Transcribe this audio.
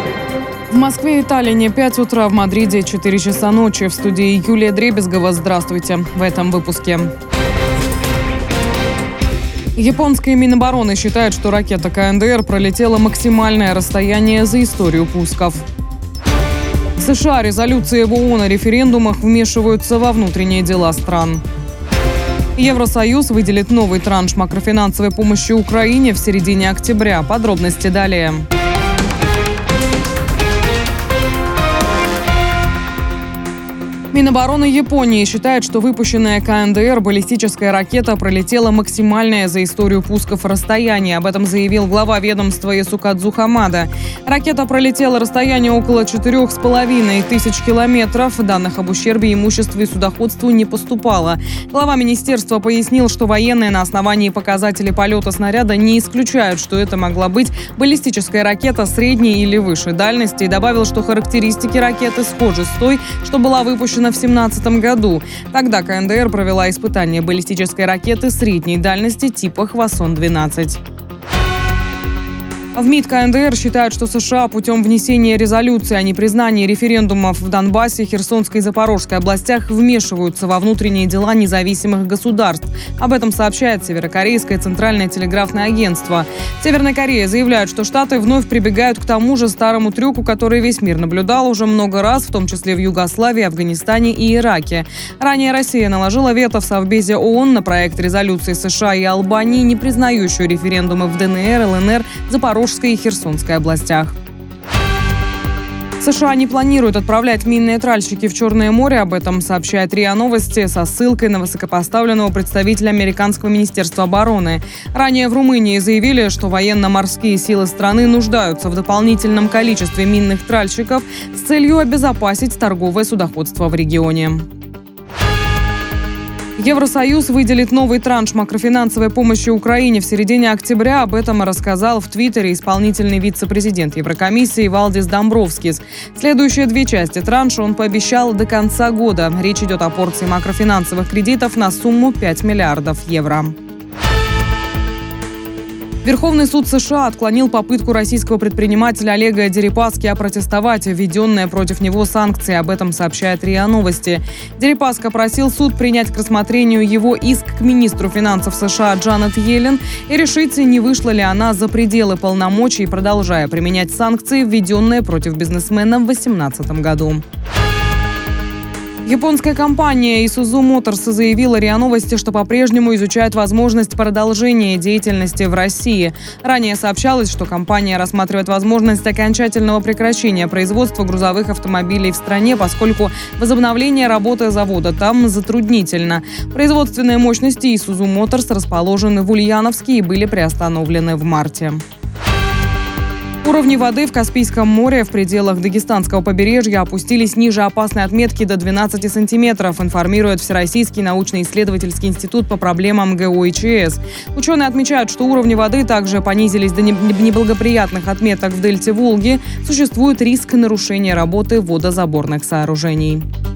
В Москве и Таллине 5 утра, в Мадриде 4 часа ночи. В студии Юлия Дребезгова. Здравствуйте. В этом выпуске. Японское Минобороны считает, что ракета КНДР пролетела максимальное расстояние за историю пусков. США резолюции в ООН о референдумах вмешиваются во внутренние дела стран. Евросоюз выделит новый транш макрофинансовой помощи Украине в середине октября. Подробности далее. Минобороны Японии считает, что выпущенная КНДР баллистическая ракета пролетела максимальное за историю пусков расстояние. Об этом заявил глава ведомства Ясукадзу Хамада. Ракета пролетела расстояние около 4500 километров. Данных об ущербе имуществу и судоходству не поступало. Глава министерства пояснил, что военные на основании показателей полета снаряда не исключают, что это могла быть баллистическая ракета средней или выше дальности, и добавил, что характеристики ракеты схожи с той, что была выпущена в 2017 году. Тогда КНДР провела испытание баллистической ракеты средней дальности типа «Хвасон-12». В МИД КНДР считают, что США путем внесения резолюции о непризнании референдумов в Донбассе, Херсонской и Запорожской областях вмешиваются во внутренние дела независимых государств. Об этом сообщает Северокорейское центральное телеграфное агентство. Северная Корея заявляет, что Штаты вновь прибегают к тому же старому трюку, который весь мир наблюдал уже много раз, в том числе в Югославии, Афганистане и Ираке. Ранее Россия наложила вето в Совбезе ООН на проект резолюции США и Албании, не признающую референдумы в ДНР, ЛНР, Запорожской и Херсонской областях. США не планируют отправлять минные тральщики в Черное море. Об этом сообщает РИА Новости со ссылкой на высокопоставленного представителя американского министерства обороны. Ранее в Румынии заявили, что военно-морские силы страны нуждаются в дополнительном количестве минных тральщиков с целью обезопасить торговое судоходство в регионе. Евросоюз выделит новый транш макрофинансовой помощи Украине в середине октября. Об этом рассказал в Твиттере исполнительный вице-президент Еврокомиссии Валдис Домбровскис. Следующие две части транша он пообещал до конца года. Речь идет о порции макрофинансовых кредитов на сумму 5 миллиардов евро. Верховный суд США отклонил попытку российского предпринимателя Олега Дерипаски опротестовать введенные против него санкции. Об этом сообщает РИА Новости. Дерипаска просил суд принять к рассмотрению его иск к министру финансов США Джанет Йеллен и решить, не вышла ли она за пределы полномочий, продолжая применять санкции, введенные против бизнесмена в 2018 году. Японская компания Isuzu Motors заявила РИА Новости, что по-прежнему изучает возможность продолжения деятельности в России. Ранее сообщалось, что компания рассматривает возможность окончательного прекращения производства грузовых автомобилей в стране, поскольку возобновление работы завода там затруднительно. Производственные мощности Isuzu Motors расположены в Ульяновске и были приостановлены в марте. Уровни воды в Каспийском море в пределах дагестанского побережья опустились ниже опасной отметки до 12 сантиметров, информирует Всероссийский научно-исследовательский институт по проблемам ГО и ЧС. Ученые отмечают, что уровни воды также понизились до неблагоприятных отметок в дельте Волги. Существует риск нарушения работы водозаборных сооружений.